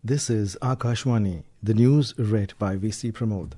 This is Akashwani, the news read by VC Pramod.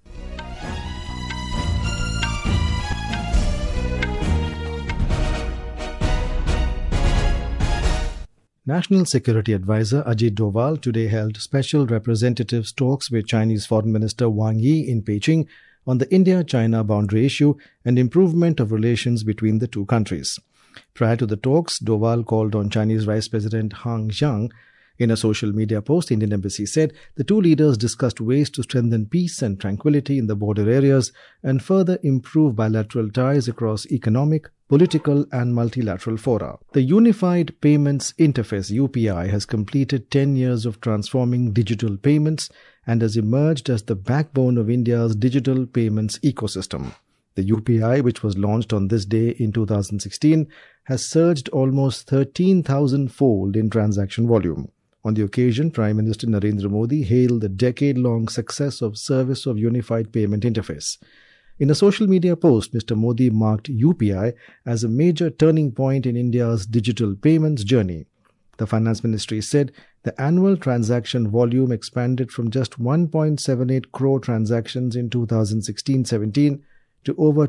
National Security Advisor Ajit Doval today held special representatives talks with Chinese Foreign Minister Wang Yi in Beijing on the India-China boundary issue and improvement of relations between the two countries. Prior to the talks, Doval called on Chinese Vice President Hang Zhang. In a social media post, the Indian Embassy said the two leaders discussed ways to strengthen peace and tranquility in the border areas and further improve bilateral ties across economic, political and multilateral fora. The Unified Payments Interface UPI has completed 10 years of transforming digital payments and has emerged as the backbone of India's digital payments ecosystem. The UPI, which was launched on this day in 2016, has surged almost 13,000-fold in transaction volume. On the occasion, Prime Minister Narendra Modi hailed the decade-long success of Service of Unified Payment Interface. In a social media post, Mr. Modi marked UPI as a major turning point in India's digital payments journey. The Finance Ministry said the annual transaction volume expanded from just 1.78 crore transactions in 2016-17 to over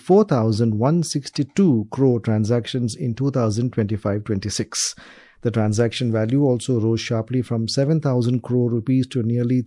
24,162 crore transactions in 2025-26. The transaction value also rose sharply from 7,000 crore rupees to nearly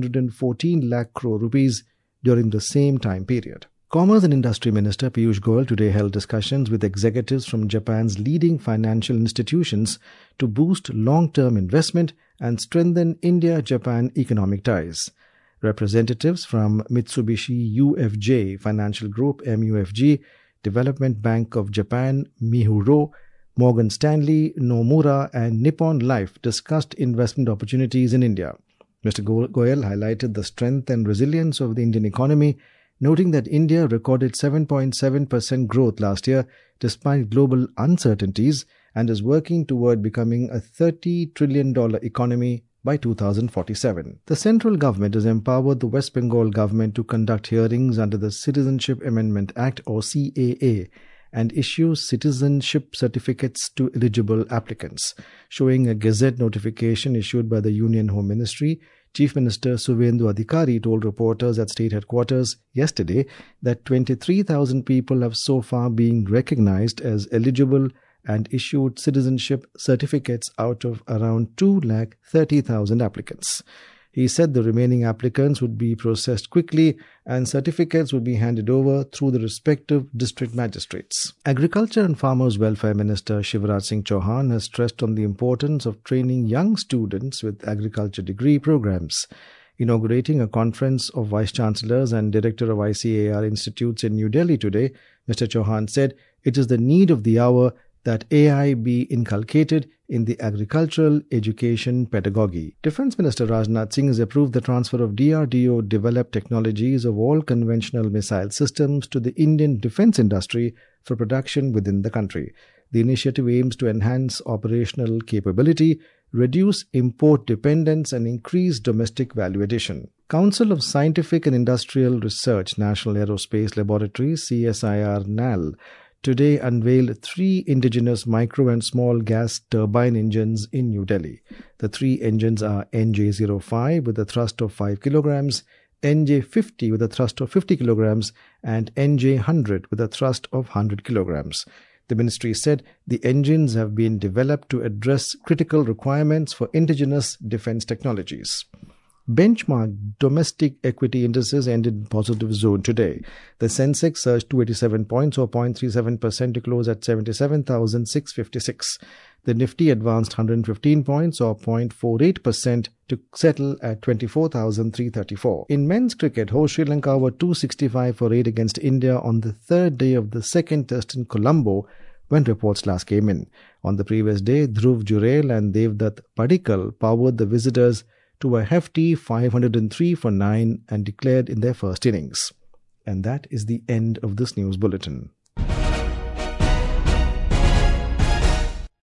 314 lakh crore rupees during the same time period. Commerce and Industry Minister Piyush Goyal today held discussions with executives from Japan's leading financial institutions to boost long-term investment and strengthen India-Japan economic ties. Representatives from Mitsubishi UFJ Financial Group MUFG, Development Bank of Japan Mihuro, Morgan Stanley, Nomura and Nippon Life discussed investment opportunities in India. Mr. Goyal highlighted the strength and resilience of the Indian economy, noting that India recorded 7.7% growth last year despite global uncertainties and is working toward becoming a $30 trillion economy by 2047. The central government has empowered the West Bengal government to conduct hearings under the Citizenship Amendment Act or CAA and issue citizenship certificates to eligible applicants. Showing a Gazette notification issued by the Union Home Ministry, Chief Minister Suvendu Adhikari told reporters at state headquarters yesterday that 23,000 people have so far been recognized as eligible and issued citizenship certificates out of around 230,000 applicants. He said the remaining applicants would be processed quickly and certificates would be handed over through the respective district magistrates. Agriculture and Farmers Welfare Minister Shivraj Singh Chauhan has stressed on the importance of training young students with agriculture degree programs. Inaugurating a conference of Vice Chancellors and Director of ICAR Institutes in New Delhi today, Mr. Chauhan said it is the need of the hour that AI be inculcated in the agricultural education pedagogy. Defence Minister Rajnath Singh has approved the transfer of DRDO developed technologies of all conventional missile systems to the Indian defence industry for production within the country. The initiative aims to enhance operational capability, reduce import dependence and increase domestic value addition. Council of Scientific and Industrial Research National Aerospace Laboratories CSIR-NAL today unveiled 3 indigenous micro and small gas turbine engines in New Delhi. The 3 engines are NJ05 with a thrust of 5 kilograms, NJ50 with a thrust of 50 kilograms, and NJ100 with a thrust of 100 kilograms. The ministry said the engines have been developed to address critical requirements for indigenous defense technologies. Benchmark domestic equity indices ended in positive zone today. The Sensex surged 287 points or 0.37% to close at 77,656. The Nifty advanced 115 points or 0.48% to settle at 24,334. In men's cricket, host Sri Lanka were 265 for 8 against India on the third day of the second test in Colombo when reports last came in. On the previous day, Dhruv Jurel and Devdutt Padikkal powered the visitors to a hefty 503 for 9 and declared in their first innings. And that is the end of this news bulletin.